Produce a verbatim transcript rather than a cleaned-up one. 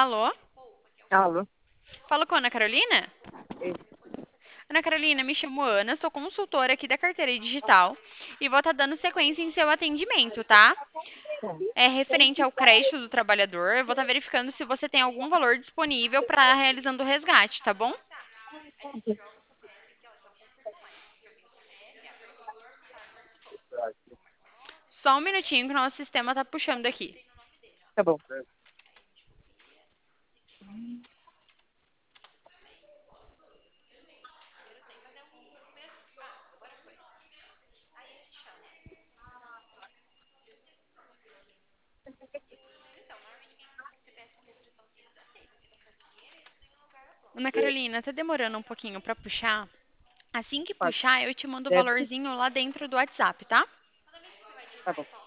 Alô? Alô? Falo com a Ana Carolina? Isso. Ana Carolina, me chamo Ana, sou consultora aqui da carteira digital e vou estar dando sequência em seu atendimento, tá? É referente ao crédito do trabalhador. Eu vou estar verificando se você tem algum valor disponível para estar realizando o resgate, tá bom? Só um minutinho que o nosso sistema tá puxando aqui. Tá bom. Ana Carolina, tá demorando um pouquinho para puxar? Assim que Pode. puxar, eu te mando o Deve ser. valorzinho lá dentro do WhatsApp, tá? Tá bom.